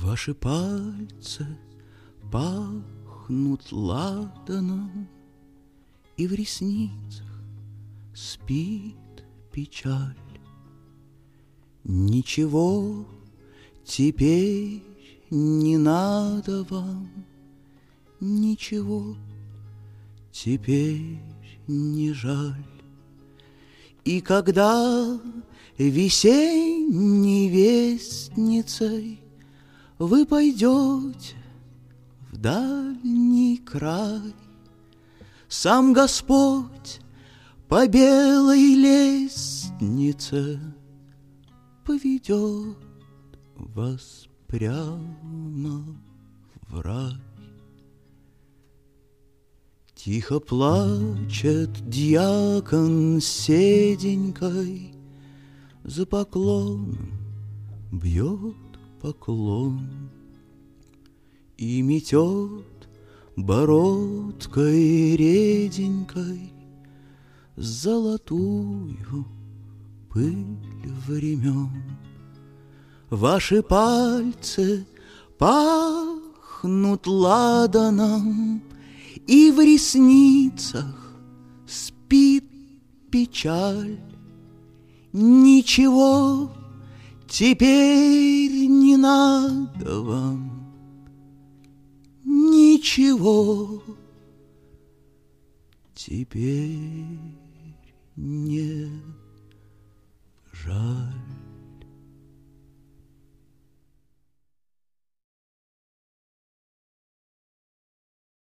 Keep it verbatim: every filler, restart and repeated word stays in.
Ваши пальцы пахнут ладаном, и в ресницах спит печаль. Ничего теперь не надо вам, ничего теперь не жаль. И когда весенней вестницей вы пойдете в дальний край, сам Господь по белой лестнице поведет вас прямо в рай. Тихо плачет дьякон с седенькой, за поклоном бьет поклон и метет бородкой реденькой золотую пыль времен. Ваши пальцы пахнут ладаном, и в ресницах спит печаль. Ничего теперь не надо вам, ничего теперь не жаль.